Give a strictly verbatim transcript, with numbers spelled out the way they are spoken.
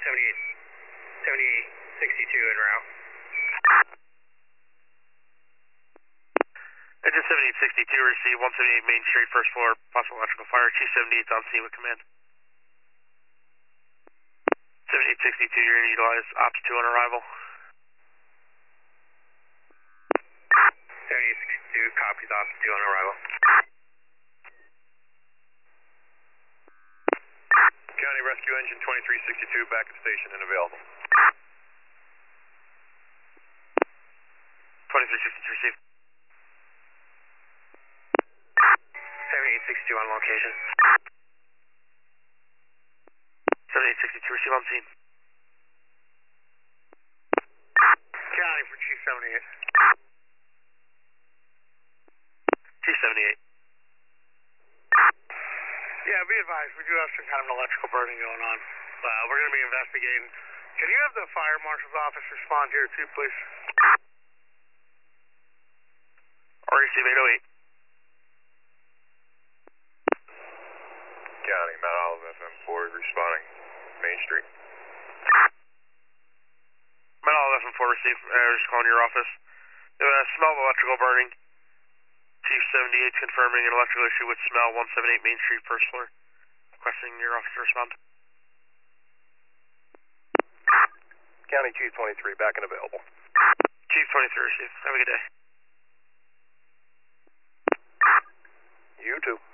seventy-eight, seventy-eight sixty-two en route. Engine seventy-eight sixty-two, receive one seventy-eight Main Street, first floor, possible electrical fire. Chief seventy-eight on scene with command. seventy-eight sixty-two, you're going to utilize Ops two on arrival. seventy-eight sixty-two, copies Ops two on arrival. County Rescue Engine twenty-three sixty-two, back at station and available. twenty-three sixty-two, receive. seventy-eight sixty-two on location. seventy-eight sixty-two, receive on scene. County for Chief seventy-eight. Chief seventy-eight. Yeah, be advised, we do have some kind of an electrical burning going on. Uh, we're going to be investigating. Can you have the fire marshal's office respond here too, please? Or receive eight oh eight. County, Mount Olive F M four responding, Main Street. Mount Olive F M four, receive. Uh, just calling your office. Uh, smell of electrical burning. Chief seventy-eight confirming an electrical issue with smell, one seventy-eight Main Street, first floor. Requesting your office to respond. County Chief twenty-three, back and available. Chief twenty-three, receive. Have a good day. You too.